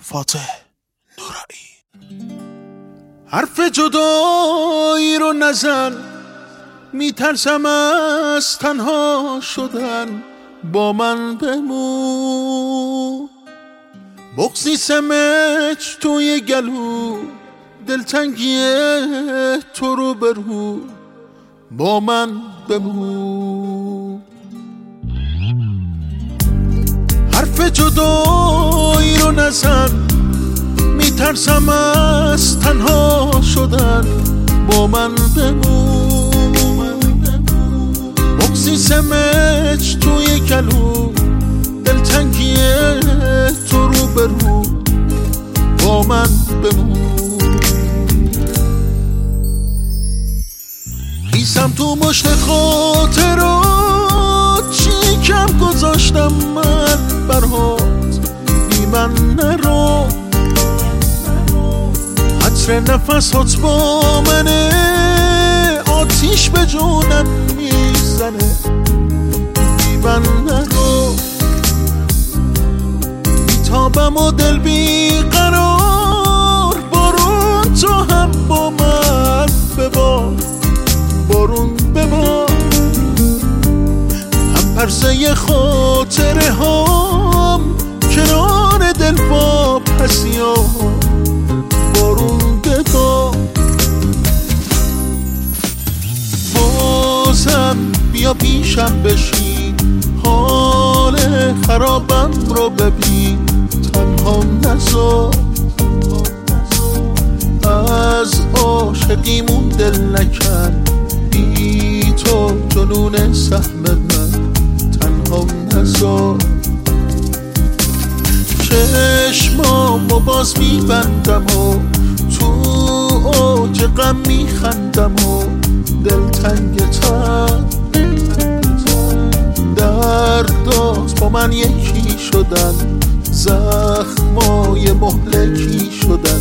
فاتح نورایی. حرف جدایی رو نزن، میترسم از تنها شدن، با من بمون. بغضی سمج توی گلو، دلتنگی تو رو برو، با من بمون. حرف جدایی رو نزن، میترسم از تنها شدن، با من بمون. بغضی سمج توی گلو، دلتنگی تو رو برو، با من بمون. خیسم تو مشت خاطرات، چی کم گذاشتم من برات، بی من نرو. عطر نفسات با منه، آتیش به جونم میزنه، بی من نرو. بیتابم و دل بیقرار، بارون تو هم با من ببار، بارون ببار. هم پرسه خاطره هم کنار دل با پسیام، بارون ببار. بازم بیا پیشم بشین، حال خرابم رو ببین، تنها نذار. از عاشقیمون دل نکن، بی تو جنون سهم من، تنها نذار. چشمامو باز میبندم و تو اوج غم میخندم و دلتنگتم. دردات با من یکی شدن، زخمای مهلکی شدن،